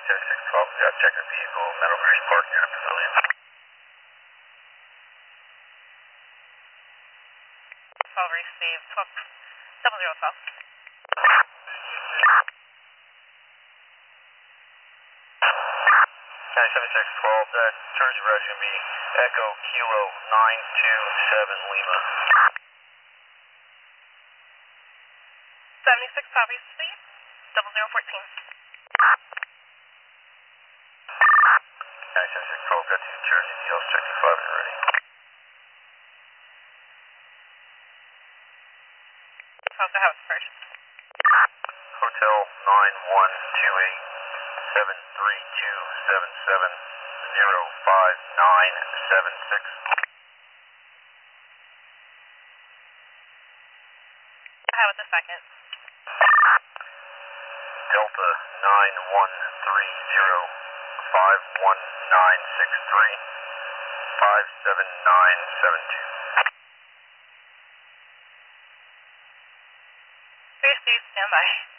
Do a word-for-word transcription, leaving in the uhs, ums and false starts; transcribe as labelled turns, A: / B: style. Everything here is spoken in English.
A: seven six twelve, got checker vehicle, Meadow Bridge Park near the pavilion.
B: twelve received, twelve, double zero twelve.
A: County seven six twelve, that Jersey route is going to be Echo Kilo nine two seven Lima.
B: seventy-six twelve received, double zero fourteen.
A: County seven six twelve, got two Jersey deals, check two five and ready.
B: How's the house first?
A: Hotel nine one two eight seven three two seven seven zero five nine seven six.
B: How about the second?
A: Delta nine one three zero five one nine six three five seven nine seven two.
B: Received, stand by.